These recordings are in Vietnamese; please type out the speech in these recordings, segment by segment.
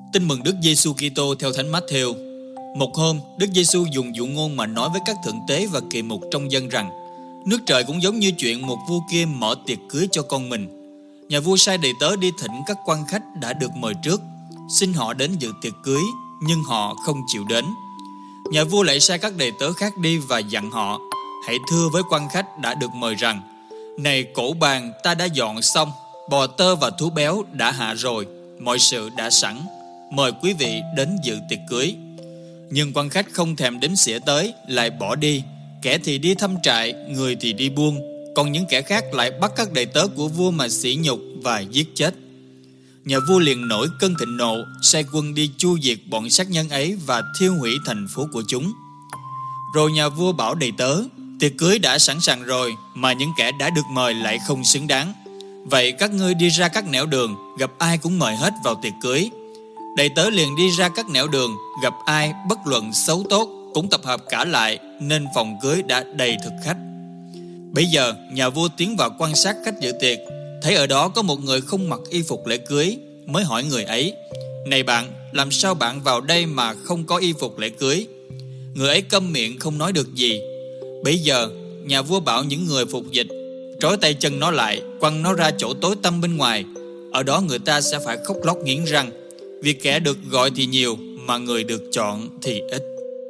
Tin mừng Đức Giêsu Kitô theo Thánh Mát-thêu. Một hôm, Đức Giêsu dùng dụ ngôn mà nói với các thượng tế và kỳ mục trong dân rằng: nước trời cũng giống như chuyện một vua kia mở tiệc cưới cho con mình. Nhà vua sai đầy tớ đi thỉnh các quan khách đã được mời trước, xin họ đến dự tiệc cưới, nhưng họ không chịu đến. Nhà vua lại sai các đầy tớ khác đi và dặn họ: hãy thưa với quan khách đã được mời rằng: này, cỗ bàn ta đã dọn xong, bò tơ và thú béo đã hạ rồi, mọi sự đã sẵn, mời quý vị đến dự tiệc cưới. Nhưng quan khách không thèm đếm xỉa tới, lại bỏ đi, kẻ thì đi thăm trại, người thì đi buôn, còn những kẻ khác lại bắt các đầy tớ của vua mà sỉ nhục và giết chết. Nhà vua liền nổi cơn thịnh nộ, sai quân đi chu diệt bọn sát nhân ấy và thiêu hủy thành phố của chúng. Rồi nhà vua bảo đầy tớ: tiệc cưới đã sẵn sàng rồi, mà những kẻ đã được mời lại không xứng đáng. Vậy các ngươi đi ra các nẻo đường, gặp ai cũng mời hết vào tiệc cưới. Đầy tớ liền đi ra các nẻo đường, gặp ai bất luận xấu tốt cũng tập hợp cả lại, nên phòng cưới đã đầy thực khách. Bấy giờ nhà vua tiến vào quan sát khách dự tiệc, thấy ở đó có một người không mặc y phục lễ cưới, mới hỏi người ấy: này bạn, làm sao bạn vào đây mà không có y phục lễ cưới? Người ấy câm miệng không nói được gì. Bấy giờ nhà vua bảo những người phục dịch trói tay chân nó lại, quăng nó ra chỗ tối tăm bên ngoài. Ở đó người ta sẽ phải khóc lóc nghiến răng, vì kẻ được gọi thì nhiều, mà người được chọn thì ít.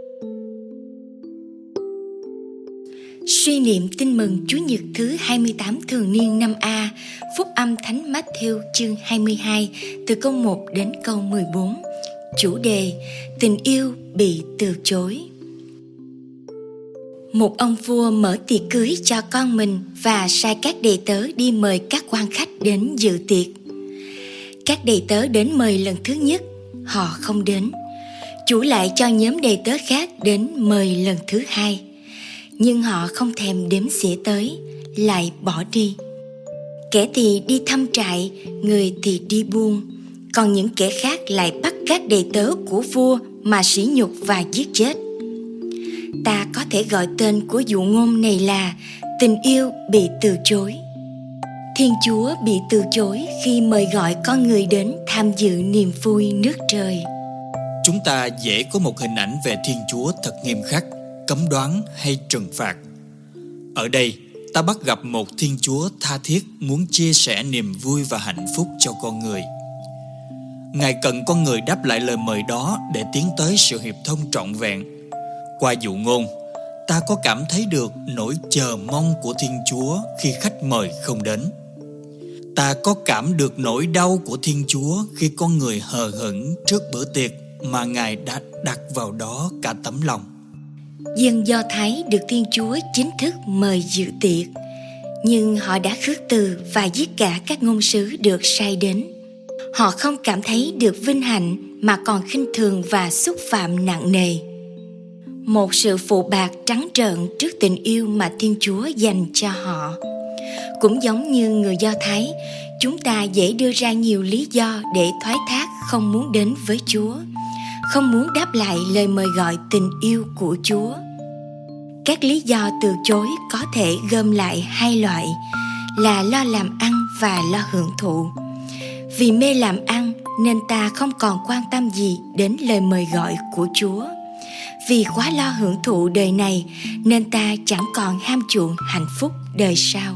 Suy niệm tin mừng Chúa Nhật thứ 28 thường niên năm A, Phúc âm Thánh Mát-thêu chương 22 từ câu 1 đến câu 14. Chủ đề: tình yêu bị từ chối. Một ông vua mở tiệc cưới cho con mình và sai các đầy tớ đi mời các quan khách đến dự tiệc. Các đầy tớ đến mời lần thứ nhất, họ không đến. Chủ lại cho nhóm đầy tớ khác đến mời lần thứ hai, nhưng họ không thèm đếm xỉa tới, lại bỏ đi. Kẻ thì đi thăm trại, người thì đi buôn, còn những kẻ khác lại bắt các đầy tớ của vua mà sỉ nhục và giết chết. Ta có thể gọi tên của dụ ngôn này là tình yêu bị từ chối. Thiên Chúa bị từ chối khi mời gọi con người đến tham dự niềm vui nước trời. Chúng ta dễ có một hình ảnh về Thiên Chúa thật nghiêm khắc, cấm đoán hay trừng phạt. Ở đây, ta bắt gặp một Thiên Chúa tha thiết muốn chia sẻ niềm vui và hạnh phúc cho con người. Ngài cần con người đáp lại lời mời đó để tiến tới sự hiệp thông trọn vẹn. Qua dụ ngôn, ta có cảm thấy được nỗi chờ mong của Thiên Chúa khi khách mời không đến. Ta có cảm được nỗi đau của Thiên Chúa khi con người hờ hững trước bữa tiệc mà Ngài đã đặt vào đó cả tấm lòng. Dân Do Thái được Thiên Chúa chính thức mời dự tiệc, nhưng họ đã khước từ và giết cả các ngôn sứ được sai đến. Họ không cảm thấy được vinh hạnh mà còn khinh thường và xúc phạm nặng nề. Một sự phụ bạc trắng trợn trước tình yêu mà Thiên Chúa dành cho họ. Cũng giống như người Do Thái, chúng ta dễ đưa ra nhiều lý do để thoái thác không muốn đến với Chúa, không muốn đáp lại lời mời gọi tình yêu của Chúa. Các lý do từ chối có thể gom lại hai loại là lo làm ăn và lo hưởng thụ. Vì mê làm ăn nên ta không còn quan tâm gì đến lời mời gọi của Chúa. Vì quá lo hưởng thụ đời này nên ta chẳng còn ham chuộng hạnh phúc đời sau.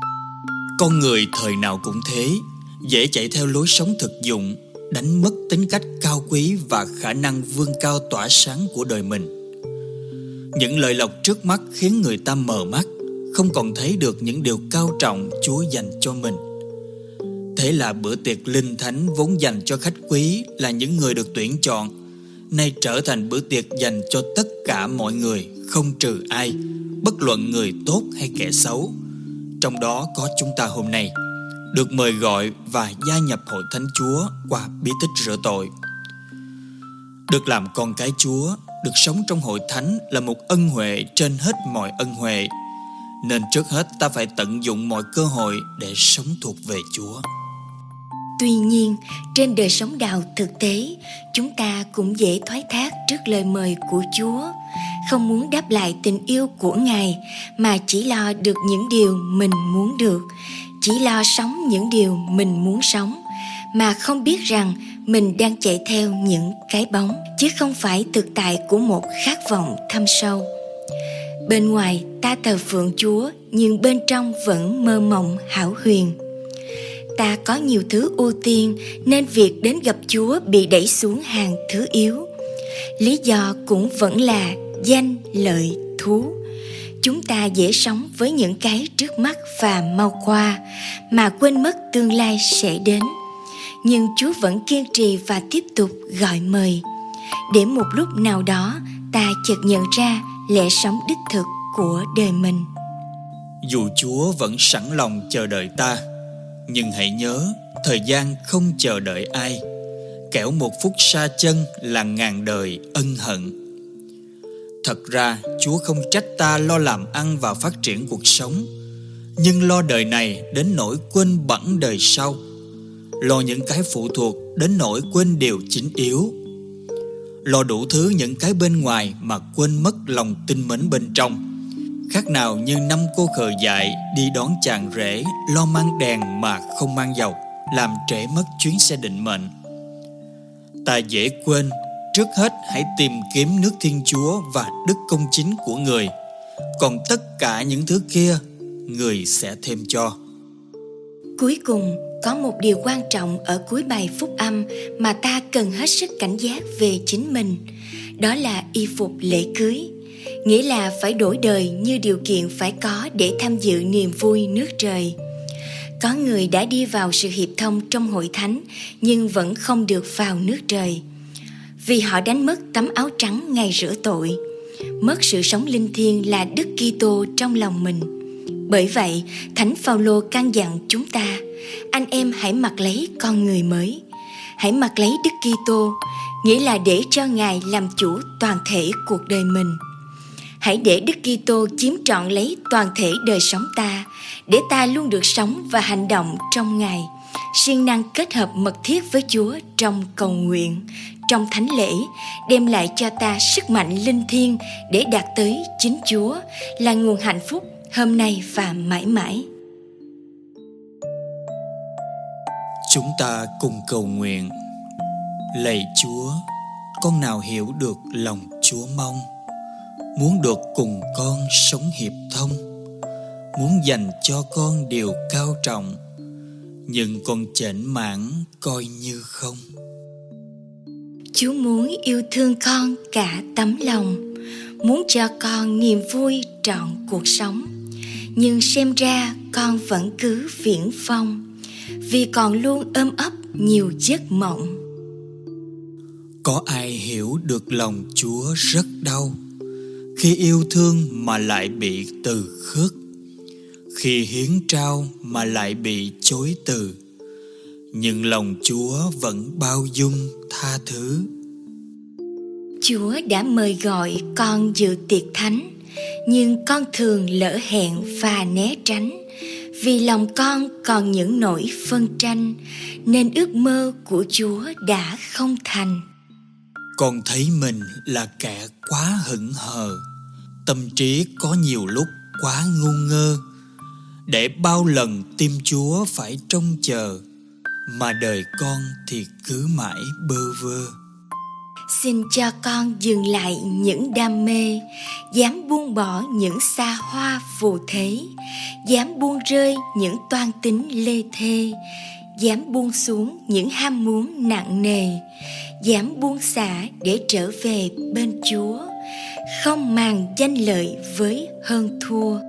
Con người thời nào cũng thế, dễ chạy theo lối sống thực dụng, đánh mất tính cách cao quý và khả năng vươn cao tỏa sáng của đời mình. Những lợi lộc trước mắt khiến người ta mờ mắt, không còn thấy được những điều cao trọng Chúa dành cho mình. Thế là bữa tiệc linh thánh vốn dành cho khách quý là những người được tuyển chọn, nay trở thành bữa tiệc dành cho tất cả mọi người, không trừ ai, bất luận người tốt hay kẻ xấu. Trong đó có chúng ta hôm nay, được mời gọi và gia nhập hội Thánh Chúa qua bí tích rửa tội. Được làm con cái Chúa, được sống trong hội thánh là một ân huệ trên hết mọi ân huệ, nên trước hết ta phải tận dụng mọi cơ hội để sống thuộc về Chúa. Tuy nhiên, trên đời sống đạo thực tế, chúng ta cũng dễ thoái thác trước lời mời của Chúa, không muốn đáp lại tình yêu của Ngài mà chỉ lo được những điều mình muốn được, chỉ lo sống những điều mình muốn sống, mà không biết rằng mình đang chạy theo những cái bóng, chứ không phải thực tại của một khát vọng thâm sâu. Bên ngoài ta thờ phượng Chúa, nhưng bên trong vẫn mơ mộng hão huyền. Ta có nhiều thứ ưu tiên nên việc đến gặp Chúa bị đẩy xuống hàng thứ yếu. Lý do cũng vẫn là danh, lợi, thú. Chúng ta dễ sống với những cái trước mắt và mau qua, mà quên mất tương lai sẽ đến. Nhưng Chúa vẫn kiên trì và tiếp tục gọi mời, để một lúc nào đó ta chợt nhận ra lẽ sống đích thực của đời mình. Dù Chúa vẫn sẵn lòng chờ đợi ta, nhưng hãy nhớ, thời gian không chờ đợi ai. Kẻo một phút sa chân là ngàn đời ân hận. Thật ra Chúa không trách ta lo làm ăn và phát triển cuộc sống, nhưng lo đời này đến nỗi quên bẵng đời sau. Lo những cái phụ thuộc đến nỗi quên điều chính yếu. Lo đủ thứ những cái bên ngoài mà quên mất lòng tin mến bên trong. Khác nào như năm cô khờ dại đi đón chàng rể, lo mang đèn mà không mang dầu, làm trễ mất chuyến xe định mệnh. Ta dễ quên. Trước hết hãy tìm kiếm nước Thiên Chúa và đức công chính của Người, còn tất cả những thứ kia Người sẽ thêm cho. Cuối cùng, có một điều quan trọng ở cuối bài phúc âm mà ta cần hết sức cảnh giác về chính mình. Đó là y phục lễ cưới, nghĩa là phải đổi đời như điều kiện phải có để tham dự niềm vui nước trời. Có người đã đi vào sự hiệp thông trong hội thánh nhưng vẫn không được vào nước trời, vì họ đánh mất tấm áo trắng ngày rửa tội, mất sự sống linh thiêng là Đức Kitô trong lòng mình. Bởi vậy, Thánh Phaolô căn dặn chúng ta: anh em hãy mặc lấy con người mới, hãy mặc lấy Đức Kitô, nghĩa là để cho Ngài làm chủ toàn thể cuộc đời mình. Hãy để Đức Kitô chiếm trọn lấy toàn thể đời sống ta, để ta luôn được sống và hành động trong Ngài, siêng năng kết hợp mật thiết với Chúa trong cầu nguyện, trong thánh lễ, đem lại cho ta sức mạnh linh thiêng để đạt tới chính Chúa, là nguồn hạnh phúc hôm nay và mãi mãi. Chúng ta cùng cầu nguyện. Lạy Chúa, con nào hiểu được lòng Chúa mong, muốn được cùng con sống hiệp thông, muốn dành cho con điều cao trọng, nhưng con chểnh mảng coi như không. Chúa muốn yêu thương con cả tấm lòng, muốn cho con niềm vui trọn cuộc sống, nhưng xem ra con vẫn cứ viển vông, vì còn luôn ôm ấp nhiều giấc mộng. Có ai hiểu được lòng Chúa rất đau, khi yêu thương mà lại bị từ khước, khi hiến trao mà lại bị chối từ, nhưng lòng Chúa vẫn bao dung tha thứ. Chúa đã mời gọi con dự tiệc thánh, nhưng con thường lỡ hẹn và né tránh, vì lòng con còn những nỗi phân tranh, nên ước mơ của Chúa đã không thành. Con thấy mình là kẻ quá hững hờ, tâm trí có nhiều lúc quá ngu ngơ, để bao lần tim Chúa phải trông chờ, mà đời con thì cứ mãi bơ vơ. Xin cho con dừng lại những đam mê, dám buông bỏ những xa hoa phù thế, dám buông rơi những toan tính lê thê, dám buông xuống những ham muốn nặng nề, dám buông xả để trở về bên Chúa, không màng danh lợi với hơn thua.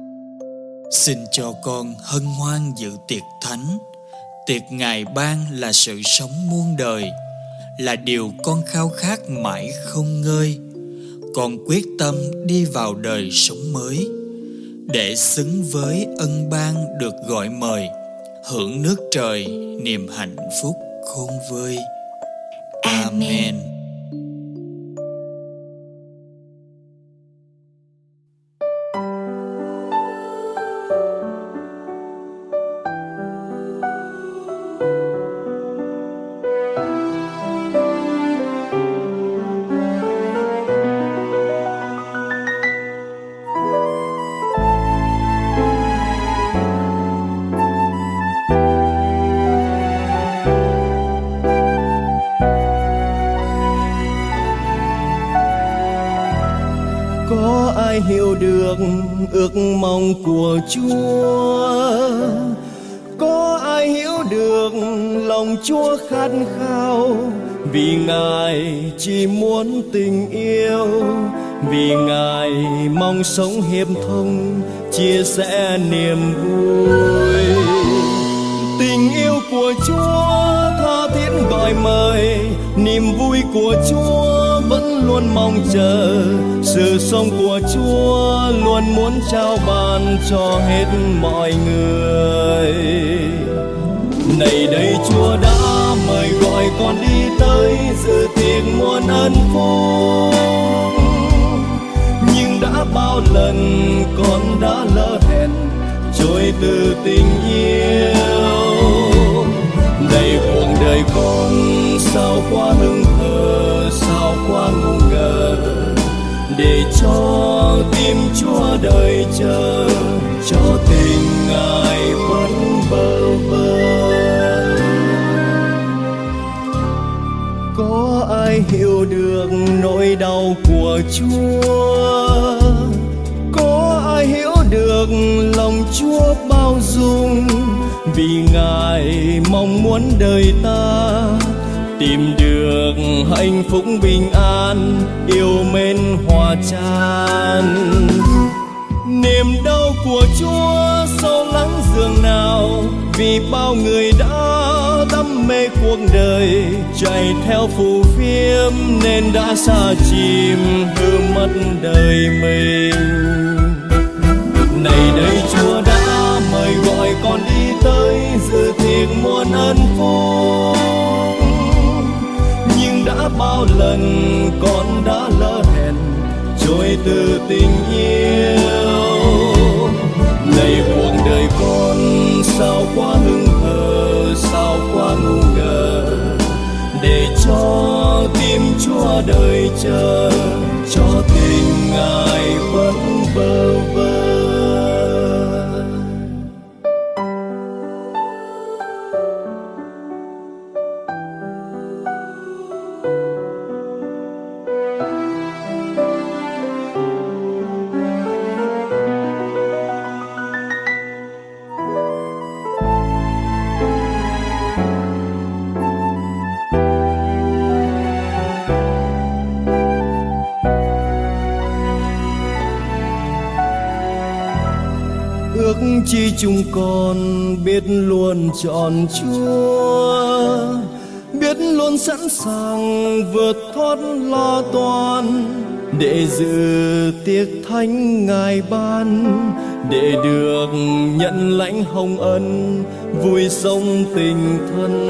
Xin cho con hân hoan dự tiệc thánh. Tiệc Ngài ban là sự sống muôn đời, là điều con khao khát mãi không ngơi. Con quyết tâm đi vào đời sống mới, để xứng với ân ban được gọi mời, hưởng nước trời niềm hạnh phúc khôn vơi. Amen. ai hiểu được ước mong của Chúa? Có ai hiểu được lòng Chúa khát khao? Vì Ngài chỉ muốn tình yêu, vì Ngài mong sống hiệp thông, chia sẻ niềm vui. Tình yêu của Chúa tha thiết gọi mời, niềm vui của Chúa vẫn luôn mong chờ. Sự sống của Chúa luôn muốn trao ban cho hết mọi người. Này đây Chúa đã mời gọi con đi tới dự tiệc muôn ân phúc, nhưng đã bao lần con đã lỡ hẹn trôi từ tình yêu. Này cuộc đời con sao quá hững hờ, sao quá ngu ngơ, để cho tim Chúa đợi chờ, cho tình Ngài vẫn bơ vơ. Có ai hiểu được nỗi đau của Chúa? Có ai hiểu được lòng Chúa bao dung? Vì Ngài mong muốn đời ta tìm được hạnh phúc bình an, yêu mến hòa tràn. Niềm đau của Chúa sâu lắng dường nào, vì bao người đã đắm mê cuộc đời, chạy theo phù phiếm nên đã sa chìm hư mất đời mình. Này đây Chúa đã mời gọi con đi tới dự tiệc muôn ân phúc, nhưng đã bao lần con đã lỡ hẹn trôi từ tình yêu. Này cuộc đời con sao quá hững hờ, sao quá ngu ngơ, để cho tim Chúa đợi chờ, cho tình Ngài vẫn bơ vơ. Ước chi chúng con biết luôn chọn Chúa, biết luôn sẵn sàng vượt thoát lo toan, để dự tiệc thánh Ngài ban, để được nhận lãnh hồng ân, vui sống tình thân.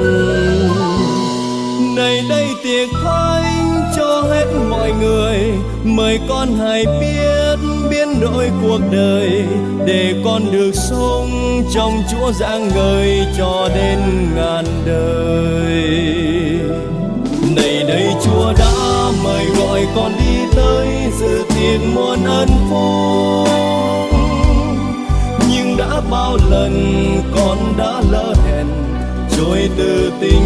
Này đây tiệc thánh cho hết mọi người, mời con hãy biết biến đổi cuộc đời, để con được sống trong Chúa rạng ngời cho đến ngàn đời. Này đây Chúa đã mời gọi con đi tới dự tiệc muôn ân phúc, nhưng đã bao lần con đã lỡ hẹn trôi từ tình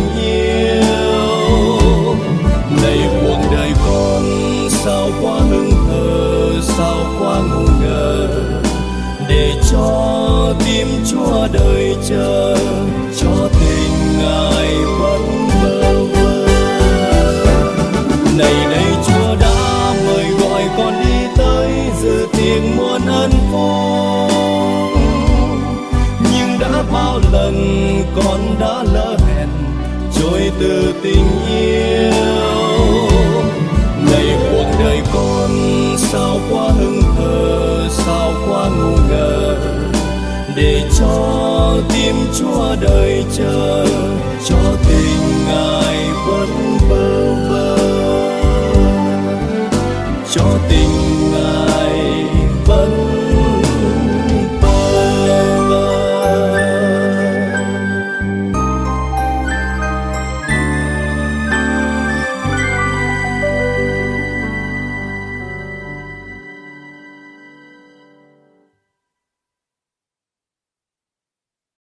yêu. Này cuộc đời con sao quá hững hờ, sao quá ngu ngơ, để cho tim Chúa đợi chờ, cho tình Ngài vẫn bơ vơ. Này đây Chúa đã mời gọi con đi tới dự tiệc muôn ân phúc, nhưng đã bao lần con đã lỡ hẹn trôi từ tình yêu. Này cuộc đời con sao quá hững hờ, sao quá ngu ngơ, để cho tim Chúa đợi chờ,